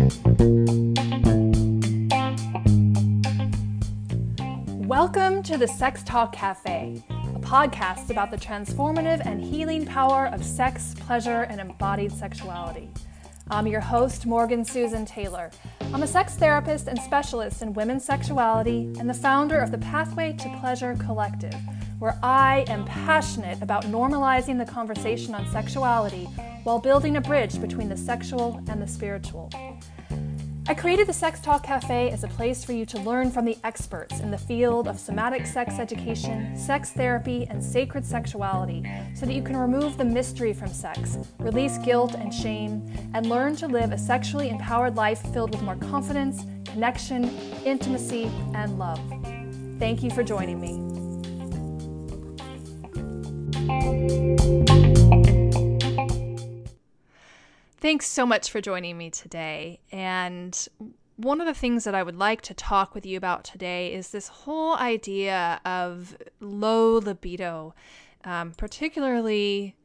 Welcome to the Sex Talk Cafe, a podcast about the transformative and healing power of sex, pleasure, and embodied sexuality. I'm your host, Morgan Susan Taylor. I'm a sex therapist and specialist in women's sexuality and the founder of the Pathway to Pleasure Collective, where I am passionate about normalizing the conversation on sexuality while building a bridge between the sexual and the spiritual. I created the Sex Talk Cafe as a place for you to learn from the experts in the field of somatic sex education, sex therapy, and sacred sexuality so that you can remove the mystery from sex, release guilt and shame, and learn to live a sexually empowered life filled with more confidence, connection, intimacy, and love. Thank you for joining me. Thanks so much for joining me today. And one of the things that I would like to talk with you about today is this whole idea of low libido, particularly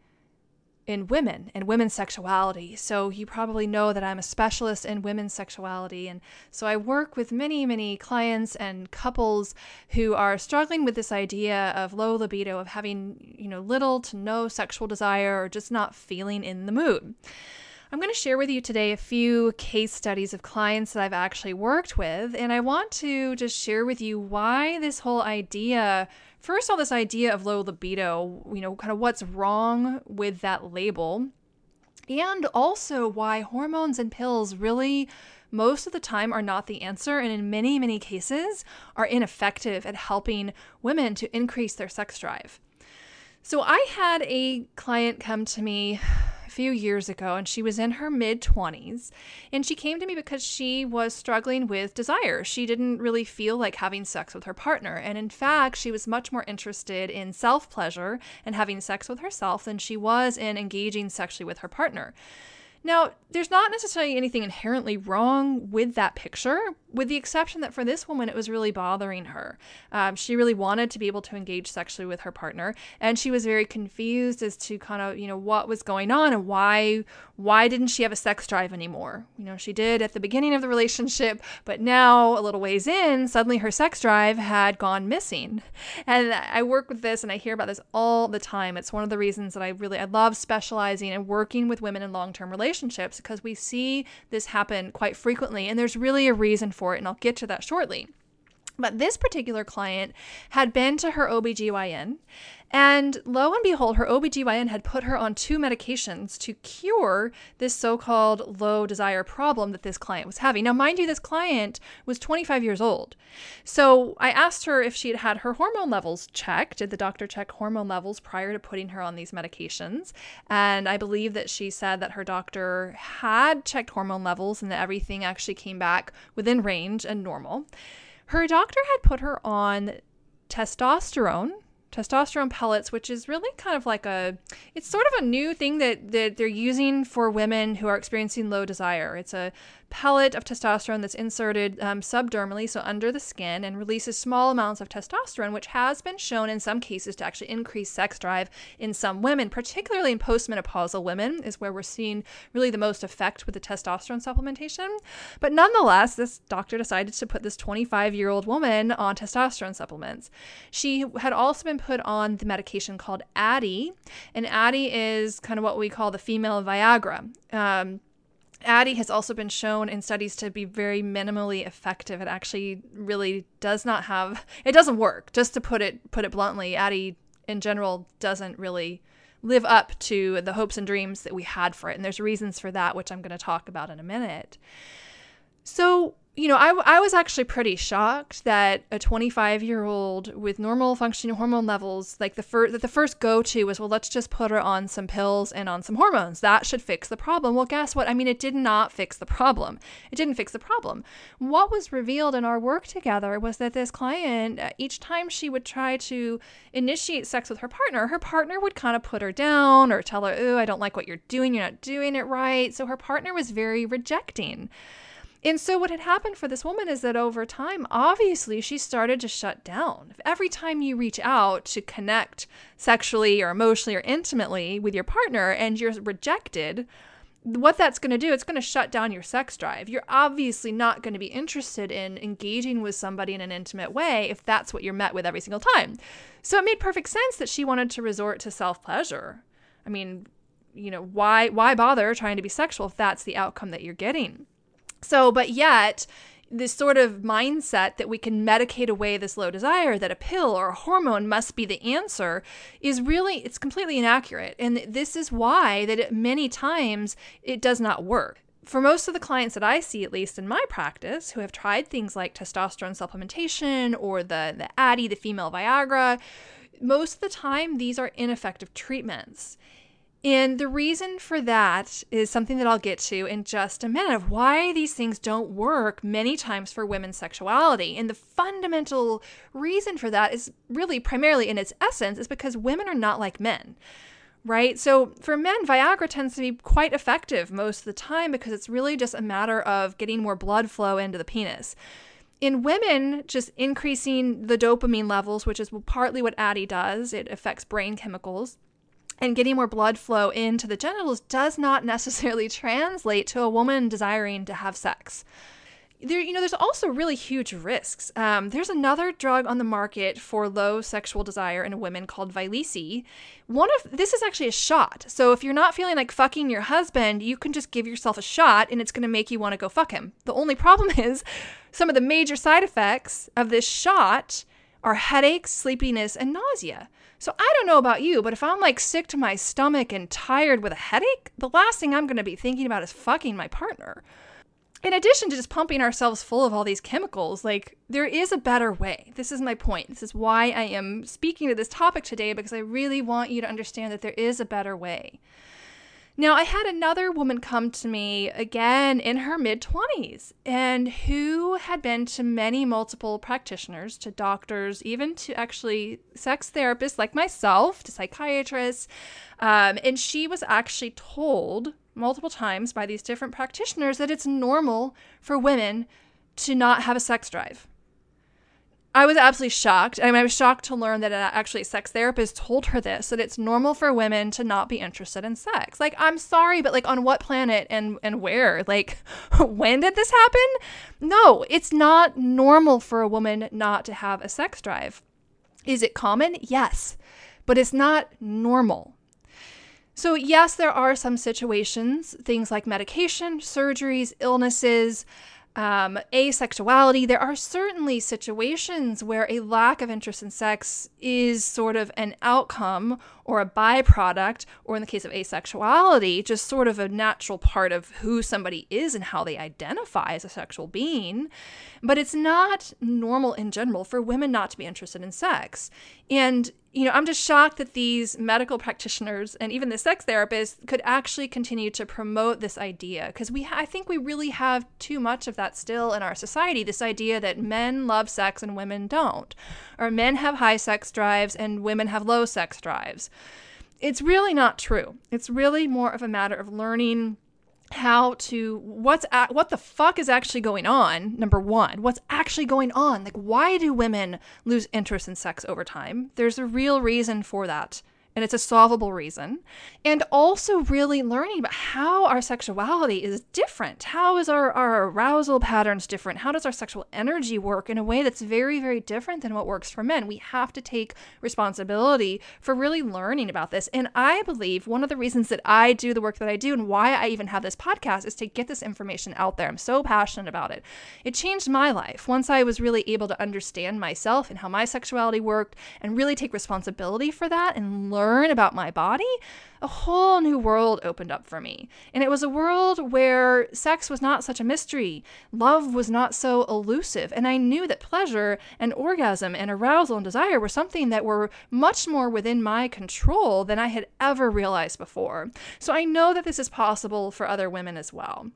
in women and women's sexuality. So you probably know that I'm a specialist in women's sexuality. And so I work with many, many clients and couples who are struggling with this idea of low libido, of having, little to no sexual desire or just not feeling in the mood. I'm going to share with you today a few case studies of clients that I've actually worked with, and I want to just share with you why this whole idea, first of all, this idea of low libido, kind of what's wrong with that label, and also why hormones and pills really most of the time are not the answer, and in many, many cases are ineffective at helping women to increase their sex drive. So I had a client come to me a few years ago, and she was in her mid-20s, and she came to me because she was struggling with desire. She didn't really feel like having sex with her partner, and in fact, she was much more interested in self-pleasure and having sex with herself than she was in engaging sexually with her partner. Now, there's not necessarily anything inherently wrong with that picture, with the exception that for this woman, it was really bothering her. She really wanted to be able to engage sexually with her partner, and she was very confused as to kind of, what was going on and why didn't she have a sex drive anymore? She did at the beginning of the relationship, but now a little ways in, suddenly her sex drive had gone missing. And I work with this and I hear about this all the time. It's one of the reasons that I love specializing and working with women in long-term relationships, because we see this happen quite frequently, and there's really a reason for it, and I'll get to that shortly. But this particular client had been to her OBGYN, and lo and behold, her OBGYN had put her on 2 medications to cure this so-called low desire problem that this client was having. Now, mind you, this client was 25 years old. So I asked her if she had had her hormone levels checked. Did the doctor check hormone levels prior to putting her on these medications? And I believe that she said that her doctor had checked hormone levels and that everything actually came back within range and normal. Her doctor had put her on testosterone pellets, which is really kind of like it's sort of a new thing that they're using for women who are experiencing low desire. It's a pellet of testosterone that's inserted subdermally, so under the skin, and releases small amounts of testosterone, which has been shown in some cases to actually increase sex drive in some women, particularly in postmenopausal women is where we're seeing really the most effect with the testosterone supplementation. But nonetheless, this doctor decided to put this 25-year-old woman on testosterone supplements. She had also been put on the medication called Addyi, and Addyi is kind of what we call the female Viagra. Addyi has also been shown in studies to be very minimally effective. It actually really it doesn't work. Just to put it bluntly, Addyi in general doesn't really live up to the hopes and dreams that we had for it. And there's reasons for that, which I'm going to talk about in a minute. So, I was actually pretty shocked that a 25-year-old with normal functioning hormone levels, like the first go-to was, well, let's just put her on some pills and on some hormones. That should fix the problem. Well, guess what? It did not fix the problem. It didn't fix the problem. What was revealed in our work together was that this client, each time she would try to initiate sex with her partner would kind of put her down or tell her, "Ooh, I don't like what you're doing. You're not doing it right." So her partner was very rejecting. And so what had happened for this woman is that over time, obviously, she started to shut down. Every time you reach out to connect sexually or emotionally or intimately with your partner and you're rejected, what that's going to do, it's going to shut down your sex drive. You're obviously not going to be interested in engaging with somebody in an intimate way if that's what you're met with every single time. So it made perfect sense that she wanted to resort to self-pleasure. I mean, why bother trying to be sexual if that's the outcome that you're getting? So, but yet, this sort of mindset that we can medicate away this low desire, that a pill or a hormone must be the answer, it's completely inaccurate. And this is why that many times it does not work. For most of the clients that I see, at least in my practice, who have tried things like testosterone supplementation or the Addyi, the female Viagra, most of the time these are ineffective treatments. And the reason for that is something that I'll get to in just a minute, of why these things don't work many times for women's sexuality. And the fundamental reason for that is really primarily in its essence is because women are not like men, right? So for men, Viagra tends to be quite effective most of the time because it's really just a matter of getting more blood flow into the penis. In women, just increasing the dopamine levels, which is partly what Addyi does, it affects brain chemicals, and getting more blood flow into the genitals does not necessarily translate to a woman desiring to have sex. There's also really huge risks. There's another drug on the market for low sexual desire in women called Vyleesi. This is actually a shot. So if you're not feeling like fucking your husband, you can just give yourself a shot and it's going to make you want to go fuck him. The only problem is some of the major side effects of this shot are headaches, sleepiness, and nausea. So I don't know about you, but if I'm like sick to my stomach and tired with a headache, the last thing I'm going to be thinking about is fucking my partner. In addition to just pumping ourselves full of all these chemicals, like, there is a better way. This is my point. This is why I am speaking to this topic today, because I really want you to understand that there is a better way. Now, I had another woman come to me, again, in her mid-20s, and who had been to multiple practitioners, to doctors, even to actually sex therapists like myself, to psychiatrists, and she was actually told multiple times by these different practitioners that it's normal for women to not have a sex drive. I was absolutely shocked. I was shocked to learn that actually a sex therapist told her this, that it's normal for women to not be interested in sex. Like, I'm sorry, but like, on what planet and where? Like, when did this happen? No, it's not normal for a woman not to have a sex drive. Is it common? Yes, but it's not normal. So yes, there are some situations, things like medication, surgeries, illnesses, asexuality. There are certainly situations where a lack of interest in sex is sort of an outcome or a byproduct, or in the case of asexuality, just sort of a natural part of who somebody is and how they identify as a sexual being. But it's not normal in general for women not to be interested in sex. And I'm just shocked that these medical practitioners and even the sex therapists could actually continue to promote this idea, because I think we really have too much of that still in our society, this idea that men love sex and women don't, or men have high sex drives and women have low sex drives. It's really not true. It's really more of a matter of learning what the fuck is actually going on. Number one, what's actually going on? Like, why do women lose interest in sex over time? There's a real reason for that, and it's a solvable reason. And also really learning about how our sexuality is different. How is our arousal patterns different? How does our sexual energy work in a way that's very, very different than what works for men? We have to take responsibility for really learning about this. And I believe one of the reasons that I do the work that I do and why I even have this podcast is to get this information out there. I'm so passionate about it. It changed my life once I was really able to understand myself and how my sexuality worked and really take responsibility for that and learn about my body. A whole new world opened up for me. And it was a world where sex was not such a mystery. Love was not so elusive. And I knew that pleasure and orgasm and arousal and desire were something that were much more within my control than I had ever realized before. So I know that this is possible for other women as well.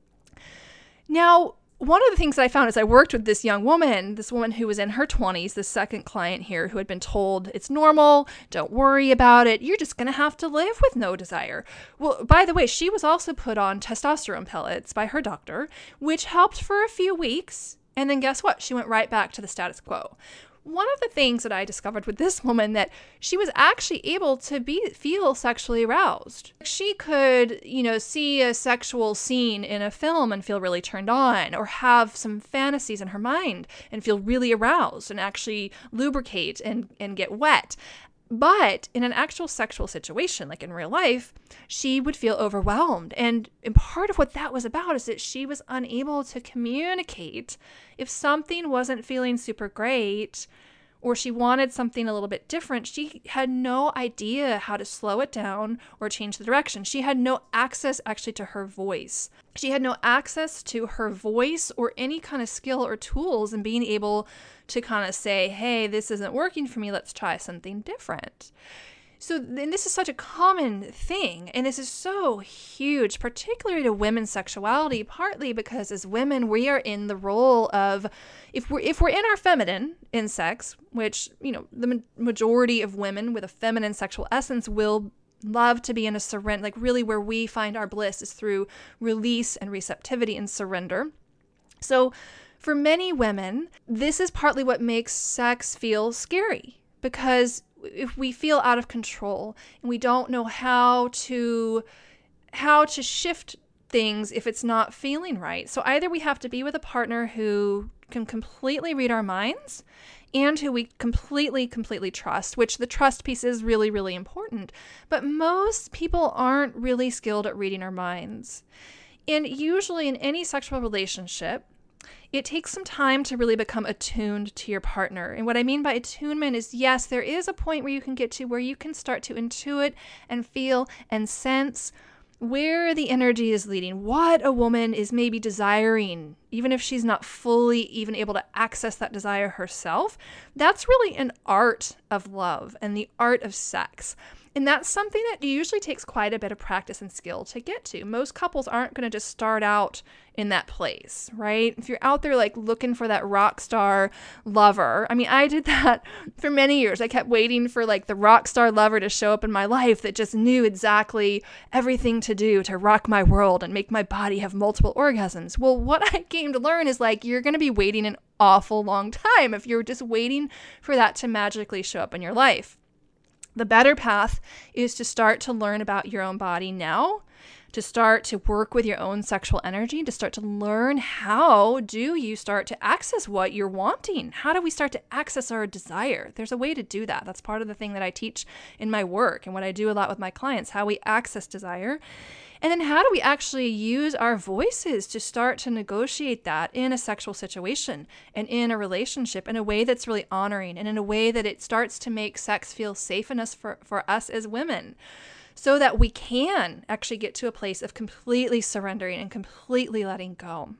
Now, one of the things that I found is I worked with this woman who was in her 20s, the second client here, who had been told it's normal, don't worry about it, you're just going to have to live with no desire. Well, by the way, she was also put on testosterone pellets by her doctor, which helped for a few weeks, and then guess what? She went right back to the status quo. one of the things that I discovered with this woman, that she was actually able to feel sexually aroused. She could, see a sexual scene in a film and feel really turned on, or have some fantasies in her mind and feel really aroused and actually lubricate and get wet. But in an actual sexual situation, like in real life, she would feel overwhelmed. And part of what that was about is that she was unable to communicate if something wasn't feeling super great, or she wanted something a little bit different. She had no idea how to slow it down or change the direction. She had no access actually to her voice. She had no access to her voice or any kind of skill or tools in being able to kind of say, hey, this isn't working for me. Let's try something different. So, and this is such a common thing, and this is so huge, particularly to women's sexuality, partly because as women, we are in the role of, if we're in our feminine in sex, which, the majority of women with a feminine sexual essence will love to be in a surrender, like really where we find our bliss is through release and receptivity and surrender. So for many women, this is partly what makes sex feel scary, because if we feel out of control and we don't know how to shift things if it's not feeling right. So either we have to be with a partner who can completely read our minds and who we completely trust, which the trust piece is really, really important. But most people aren't really skilled at reading our minds. And usually in any sexual relationship, it takes some time to really become attuned to your partner. And what I mean by attunement is, yes, there is a point where you can get to where you can start to intuit and feel and sense where the energy is leading, what a woman is maybe desiring, even if she's not fully even able to access that desire herself. That's really an art of love and the art of sex. And that's something that usually takes quite a bit of practice and skill to get to. Most couples aren't going to just start out in that place, right? If you're out there like looking for that rock star lover, I mean, I did that for many years. I kept waiting for like the rock star lover to show up in my life that just knew exactly everything to do to rock my world and make my body have multiple orgasms. Well, what I came to learn is like, you're going to be waiting an awful long time if you're just waiting for that to magically show up in your life. The better path is to start to learn about your own body now, to start to work with your own sexual energy, to start to learn how do you start to access what you're wanting? How do we start to access our desire? There's a way to do that. That's part of the thing that I teach in my work and what I do a lot with my clients, how we access desire. And then how do we actually use our voices to start to negotiate that in a sexual situation and in a relationship in a way that's really honoring and in a way that it starts to make sex feel safe enough for us as women, so that we can actually get to a place of completely surrendering and completely letting go.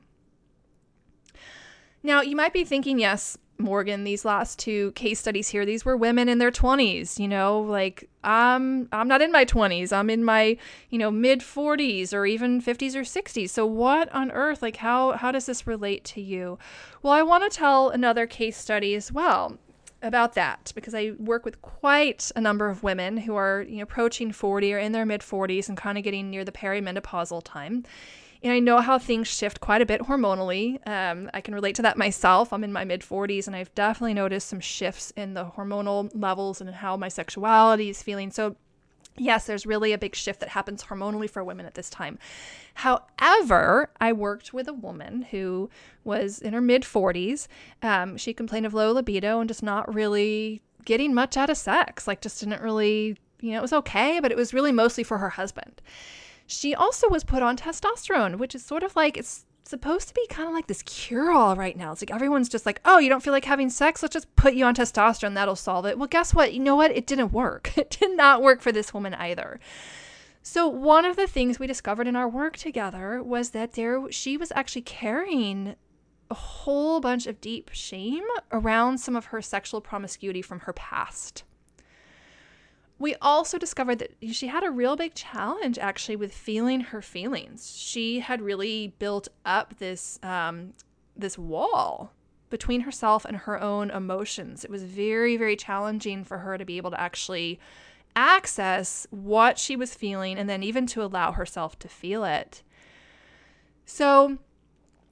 Now, you might be thinking, yes, Morgan, these last two case studies here, these were women in their 20s, like I'm not in my 20s. I'm in my, mid 40s or even 50s or 60s. So what on earth, like how does this relate to you? Well, I want to tell another case study as well about that, because I work with quite a number of women who are, approaching 40 or in their mid 40s and kind of getting near the perimenopausal time. And I know how things shift quite a bit hormonally. I can relate to that myself. I'm in my mid-40s, and I've definitely noticed some shifts in the hormonal levels and how my sexuality is feeling. So yes, there's really a big shift that happens hormonally for women at this time. However, I worked with a woman who was in her mid-40s. She complained of low libido and just not really getting much out of sex. Like just didn't really, it was okay, but it was really mostly for her husband. She also was put on testosterone, which is sort of like, it's supposed to be kind of like this cure-all right now. It's like everyone's just like, oh, you don't feel like having sex? Let's just put you on testosterone. That'll solve it. Well, guess what? You know what? It didn't work. It did not work for this woman either. So one of the things we discovered in our work together was that she was actually carrying a whole bunch of deep shame around some of her sexual promiscuity from her past. We also discovered that she had a real big challenge actually with feeling her feelings. She had really built up this wall between herself and her own emotions. It was very, very challenging for her to be able to actually access what she was feeling and then even to allow herself to feel it. So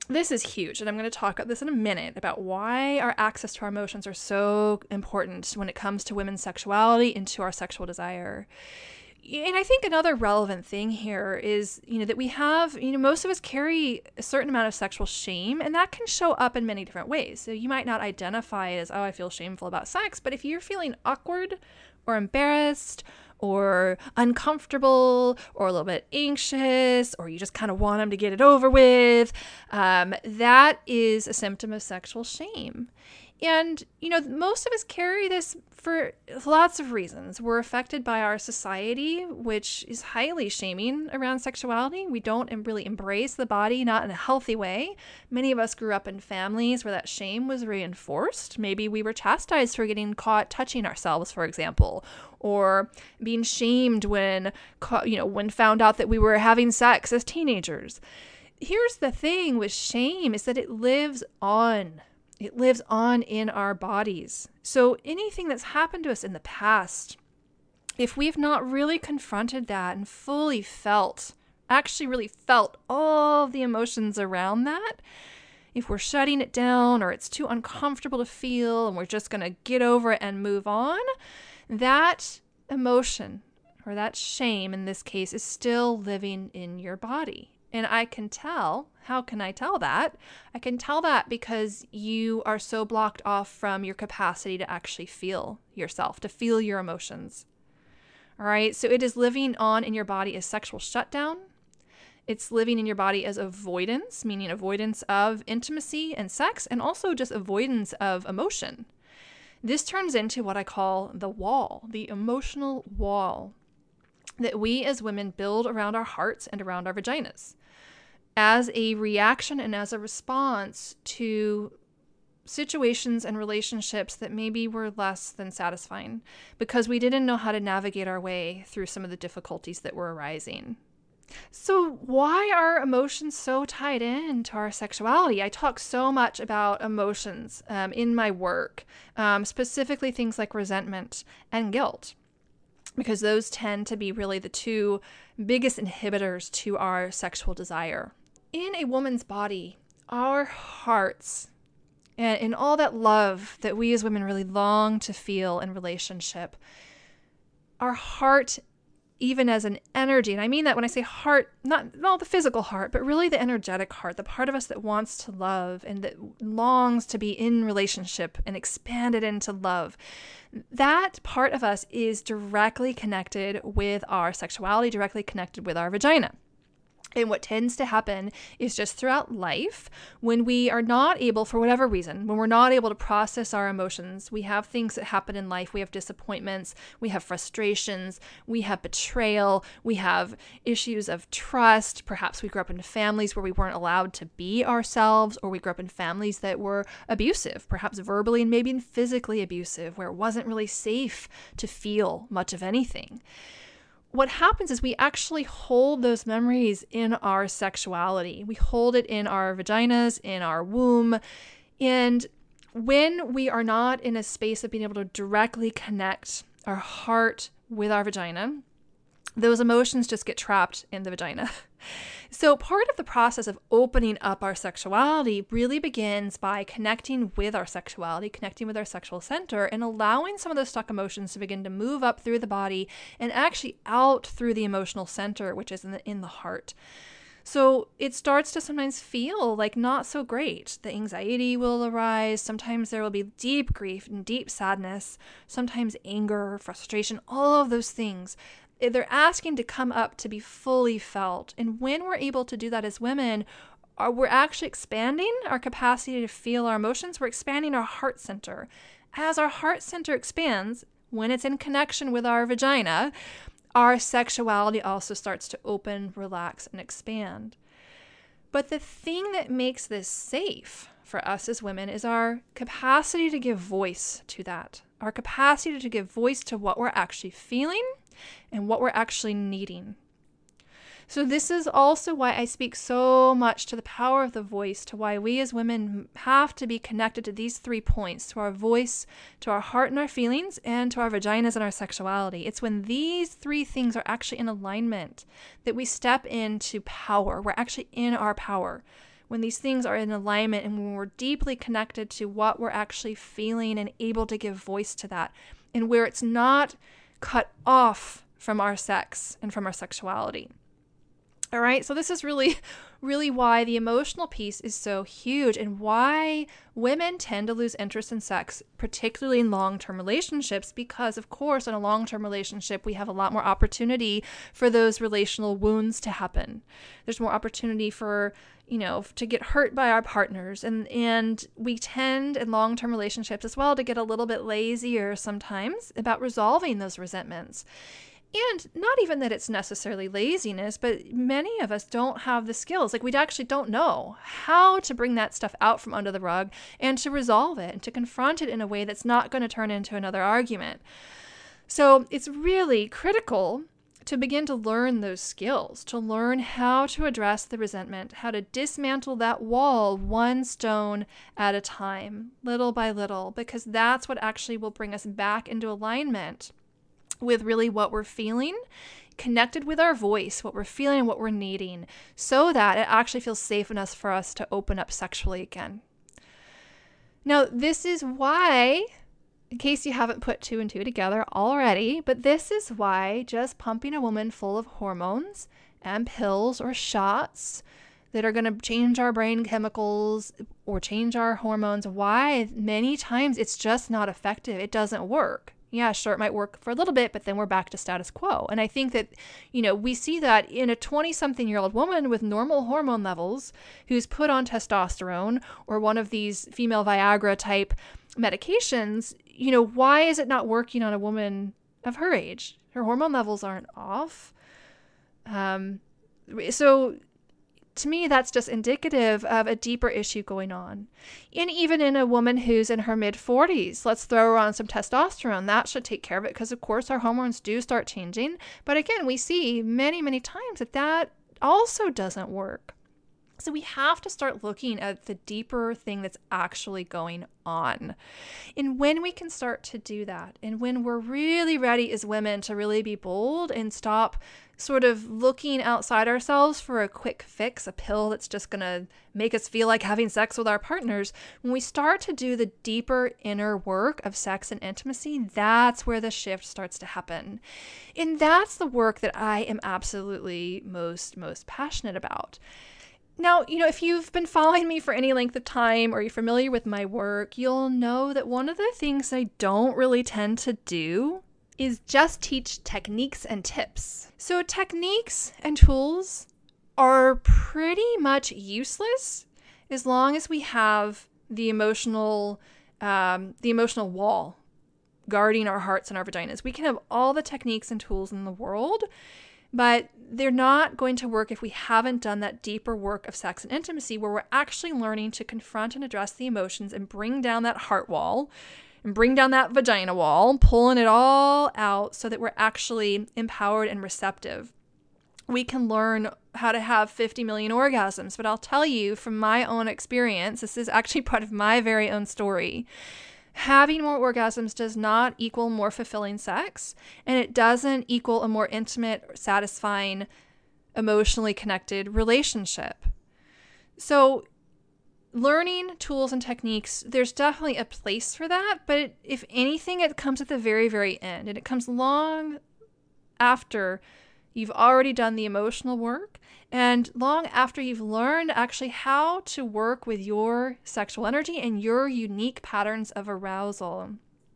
This is huge, and I'm going to talk about this in a minute about why our access to our emotions are so important when it comes to women's sexuality and to our sexual desire. And I think another relevant thing here is, that we have, most of us carry a certain amount of sexual shame, and that can show up in many different ways. So you might not identify it as, oh, I feel shameful about sex, but if you're feeling awkward or embarrassed or uncomfortable or a little bit anxious, or you just kind of want them to get it over with, that is a symptom of sexual shame. And, most of us carry this for lots of reasons. We're affected by our society, which is highly shaming around sexuality. We don't really embrace the body, not in a healthy way. Many of us grew up in families where that shame was reinforced. Maybe we were chastised for getting caught touching ourselves, for example, or being shamed when found out that we were having sex as teenagers. Here's the thing with shame is that it lives on. It lives on in our bodies. So anything that's happened to us in the past, if we've not really confronted that and fully really felt all the emotions around that, if we're shutting it down or it's too uncomfortable to feel and we're just going to get over it and move on, that emotion or that shame in this case is still living in your body. And I can tell. How can I tell that? I can tell that because you are so blocked off from your capacity to actually feel yourself, to feel your emotions. All right. So it is living on in your body as sexual shutdown. It's living in your body as avoidance, meaning avoidance of intimacy and sex, and also just avoidance of emotion. This turns into what I call the wall, the emotional wall that we as women build around our hearts and around our vaginas as a reaction and as a response to situations and relationships that maybe were less than satisfying because we didn't know how to navigate our way through some of the difficulties that were arising. So why are emotions so tied in to our sexuality? I talk so much about emotions in my work, specifically things like resentment and guilt, because those tend to be really the two biggest inhibitors to our sexual desire. In a woman's body, our hearts and all that love that we as women really long to feel in relationship, our heart, even as an energy, and I mean that when I say heart, not the physical heart, but really the energetic heart, the part of us that wants to love and that longs to be in relationship and expanded into love. That part of us is directly connected with our sexuality, directly connected with our vagina. And what tends to happen is just throughout life, when we are not able, for whatever reason, when we're not able to process our emotions, we have things that happen in life. We have disappointments, we have frustrations, we have betrayal, we have issues of trust. Perhaps we grew up in families where we weren't allowed to be ourselves, or we grew up in families that were abusive, perhaps verbally and maybe physically abusive, where it wasn't really safe to feel much of anything. What happens is we actually hold those memories in our sexuality. We hold it in our vaginas, in our womb. And when we are not in a space of being able to directly connect our heart with our vagina, those emotions just get trapped in the vagina. So part of the process of opening up our sexuality really begins by connecting with our sexuality, connecting with our sexual center, and allowing some of those stuck emotions to begin to move up through the body and actually out through the emotional center, which is in the heart. So it starts to sometimes feel like not so great. The anxiety will arise. Sometimes there will be deep grief and deep sadness, sometimes anger, frustration, all of those things. They're asking to come up to be fully felt. And when we're able to do that as women, we're actually expanding our capacity to feel our emotions. We're expanding our heart center. As our heart center expands, when it's in connection with our vagina, our sexuality also starts to open, relax, and expand. But the thing that makes this safe for us as women is our capacity to give voice to that, our capacity to give voice to what we're actually feeling and what we're actually needing. So this is also why I speak so much to the power of the voice, to why we as women have to be connected to these 3 points, to our voice, to our heart and our feelings, and to our vaginas and our sexuality. It's when these 3 things are actually in alignment that we step into power. We're actually in our power. when these things are in alignment and when we're deeply connected to what we're actually feeling and able to give voice to that, and where it's not cut off from our sex and from our sexuality. All right, so this is really, really why the emotional piece is so huge and why women tend to lose interest in sex, particularly in long-term relationships, because of course, in a long-term relationship, we have a lot more opportunity for those relational wounds to happen. There's more opportunity for, to get hurt by our partners. And we tend in long-term relationships as well to get a little bit lazier sometimes about resolving those resentments. And not even that it's necessarily laziness, but many of us don't have the skills. Like we actually don't know how to bring that stuff out from under the rug and to resolve it and to confront it in a way that's not going to turn into another argument. So it's really critical to begin to learn those skills, to learn how to address the resentment, how to dismantle that wall one stone at a time, little by little, because that's what actually will bring us back into alignment with really what we're feeling, connected with our voice, what we're feeling and what we're needing, so that it actually feels safe enough for us to open up sexually again. Now, this is why, in case you haven't put two and two together already, but this is why just pumping a woman full of hormones and pills or shots that are going to change our brain chemicals or change our hormones, why many times it's just not effective. It doesn't work. Yeah, sure, it might work for a little bit, but then we're back to status quo. And I think that, we see that in a 20-something-year-old woman with normal hormone levels who's put on testosterone or one of these female Viagra type medications, why is it not working on a woman of her age? Her hormone levels aren't off. So to me, that's just indicative of a deeper issue going on. And even in a woman who's in her mid-40s, let's throw her on some testosterone. That should take care of it because, of course, our hormones do start changing. But again, we see many, many times that also doesn't work. So we have to start looking at the deeper thing that's actually going on. And when we can start to do that, and when we're really ready as women to really be bold and stop sort of looking outside ourselves for a quick fix, a pill that's just going to make us feel like having sex with our partners, when we start to do the deeper inner work of sex and intimacy, that's where the shift starts to happen. And that's the work that I am absolutely most passionate about. Now, if you've been following me for any length of time or you're familiar with my work, you'll know that one of the things I don't really tend to do is just teach techniques and tips. So techniques and tools are pretty much useless as long as we have the emotional wall guarding our hearts and our vaginas. We can have all the techniques and tools in the world, but they're not going to work if we haven't done that deeper work of sex and intimacy where we're actually learning to confront and address the emotions and bring down that heart wall and bring down that vagina wall, pulling it all out so that we're actually empowered and receptive. We can learn how to have 50 million orgasms, but I'll tell you from my own experience, this is actually part of my very own story. Having more orgasms does not equal more fulfilling sex, and it doesn't equal a more intimate, satisfying, emotionally connected relationship. So learning tools and techniques, there's definitely a place for that, but if anything, it comes at the very, very end, and it comes long after you've already done the emotional work and long after you've learned actually how to work with your sexual energy and your unique patterns of arousal.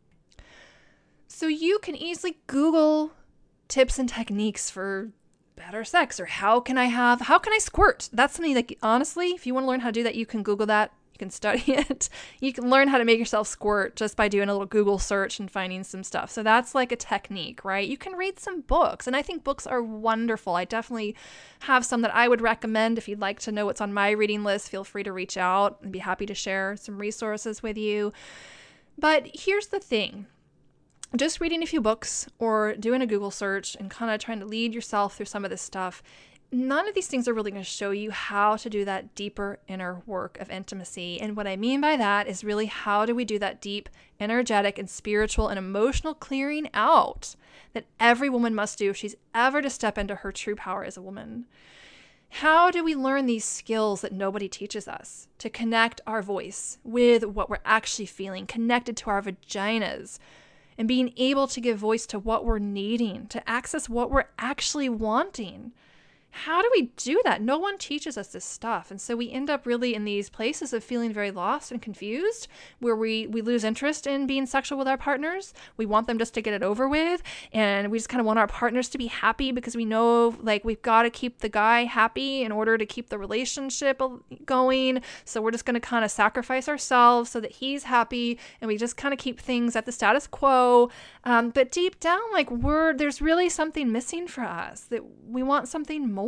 So you can easily Google tips and techniques for better sex, or how can I squirt? That's something like, honestly, if you want to learn how to do that, you can Google that. You can study it. You can learn how to make yourself squirt just by doing a little Google search and finding some stuff. So that's like a technique, right? You can read some books, and I think books are wonderful. I definitely have some that I would recommend. If you'd like to know what's on my reading list, feel free to reach out and be happy to share some resources with you. But here's the thing. Just reading a few books or doing a Google search and kind of trying to lead yourself through some of this stuff, none of these things are really going to show you how to do that deeper inner work of intimacy. And what I mean by that is really how do we do that deep, energetic, and spiritual and emotional clearing out that every woman must do if she's ever to step into her true power as a woman. How do we learn these skills that nobody teaches us to connect our voice with what we're actually feeling, connected to our vaginas, and being able to give voice to what we're needing, to access what we're actually wanting? How do we do that? No one teaches us this stuff. And so we end up really in these places of feeling very lost and confused, where we lose interest in being sexual with our partners. We want them just to get it over with. And we just kind of want our partners to be happy because we know like we've got to keep the guy happy in order to keep the relationship going. So we're just going to kind of sacrifice ourselves so that he's happy. And we just kind of keep things at the status quo. But deep down, like there's really something missing for us, that we want something more.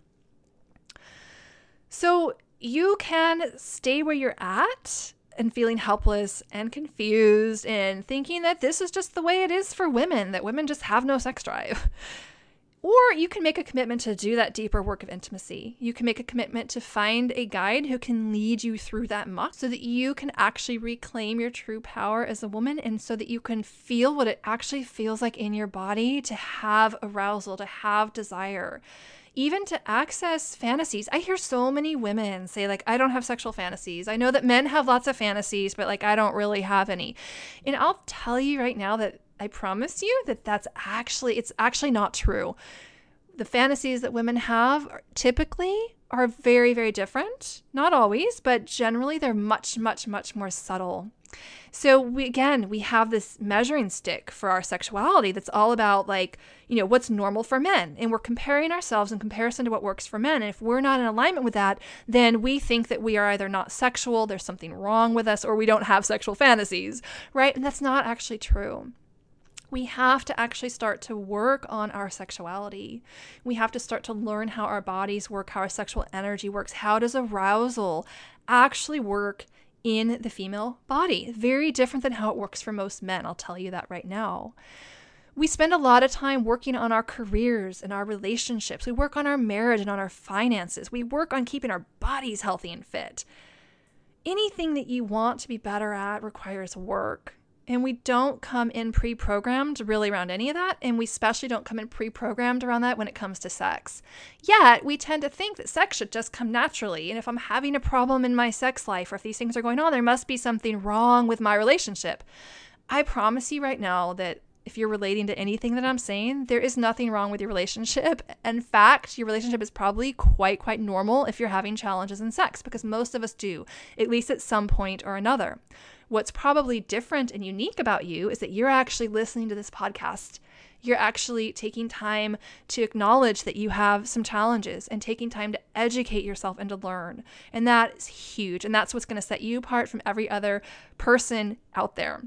So you can stay where you're at and feeling helpless and confused and thinking that this is just the way it is for women, that women just have no sex drive. Or you can make a commitment to do that deeper work of intimacy. You can make a commitment to find a guide who can lead you through that muck so that you can actually reclaim your true power as a woman, and so that you can feel what it actually feels like in your body to have arousal, to have desire, even to access fantasies. I hear so many women say, like, I don't have sexual fantasies. I know that men have lots of fantasies, but like, I don't really have any. And I'll tell you right now that I promise you that it's actually not true. The fantasies that women have typically are very, very different. Not always, but generally they're much, much, much more subtle. So we have this measuring stick for our sexuality that's all about like, what's normal for men. And we're comparing ourselves in comparison to what works for men. And if we're not in alignment with that, then we think that we are either not sexual, there's something wrong with us, or we don't have sexual fantasies, right? And that's not actually true. We have to actually start to work on our sexuality. We have to start to learn how our bodies work, how our sexual energy works. How does arousal actually work in the female body? Very different than how it works for most men. I'll tell you that right now. We spend a lot of time working on our careers and our relationships. We work on our marriage and on our finances. We work on keeping our bodies healthy and fit. Anything that you want to be better at requires work. And we don't come in pre-programmed really around any of that. And we especially don't come in pre-programmed around that when it comes to sex. Yet we tend to think that sex should just come naturally. And if I'm having a problem in my sex life, or if these things are going on, there must be something wrong with my relationship. I promise you right now that if you're relating to anything that I'm saying, there is nothing wrong with your relationship. In fact, your relationship is probably quite normal if you're having challenges in sex, because most of us do, at least at some point or another. What's probably different and unique about you is that you're actually listening to this podcast. You're actually taking time to acknowledge that you have some challenges and taking time to educate yourself and to learn. And that is huge. And that's what's going to set you apart from every other person out there.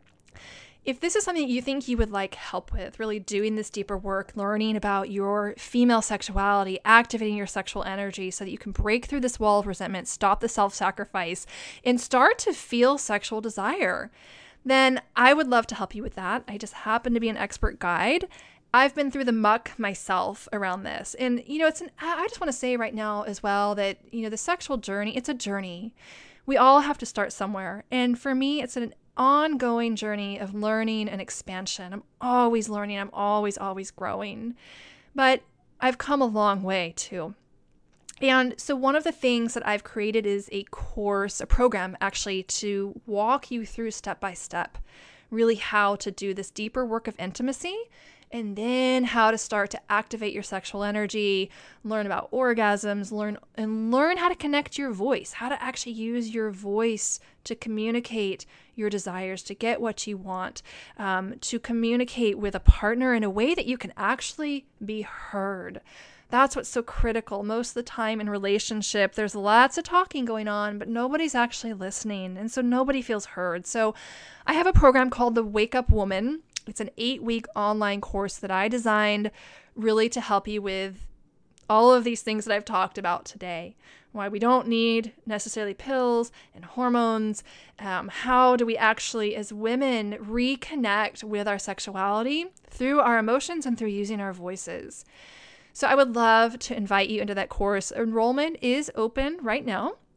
If this is something you think you would like help with, really doing this deeper work, learning about your female sexuality, activating your sexual energy so that you can break through this wall of resentment, stop the self-sacrifice, and start to feel sexual desire, then I would love to help you with that. I just happen to be an expert guide. I've been through the muck myself around this. And, I just want to say right now as well that, the sexual journey, it's a journey. We all have to start somewhere. And for me, it's an ongoing journey of learning and expansion. I'm always learning. I'm always growing. But I've come a long way too. And so one of the things that I've created is a course, a program actually, to walk you through step by step, really how to do this deeper work of intimacy, and then how to start to activate your sexual energy, learn about orgasms, learn how to connect your voice, how to actually use your voice to communicate your desires, to get what you want, to communicate with a partner in a way that you can actually be heard. That's what's so critical. Most of the time in relationship, there's lots of talking going on, but nobody's actually listening. And so nobody feels heard. So I have a program called the Wake Up Woman. It's an 8-week online course that I designed really to help you with all of these things that I've talked about today. Why we don't need necessarily pills and hormones. How do we actually, as women, reconnect with our sexuality through our emotions and through using our voices. So I would love to invite you into that course. Enrollment is open right now.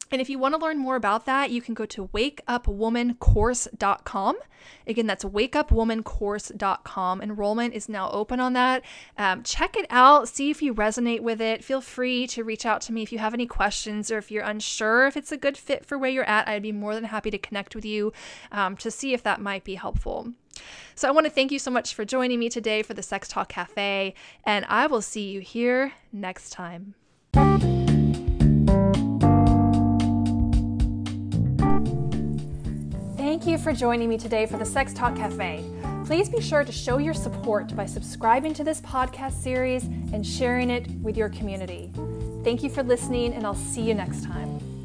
And if you want to learn more about that, you can go to wakeupwomancourse.com. Again, that's wakeupwomancourse.com. Enrollment is now open on that. Check it out. See if you resonate with it. Feel free to reach out to me if you have any questions or if you're unsure if it's a good fit for where you're at. I'd be more than happy to connect with you to see if that might be helpful. So I want to thank you so much for joining me today for the Sex Talk Cafe, and I will see you here next time. Thank you for joining me today for the Sex Talk Cafe. Please be sure to show your support by subscribing to this podcast series and sharing it with your community. Thank you for listening, and I'll see you next time.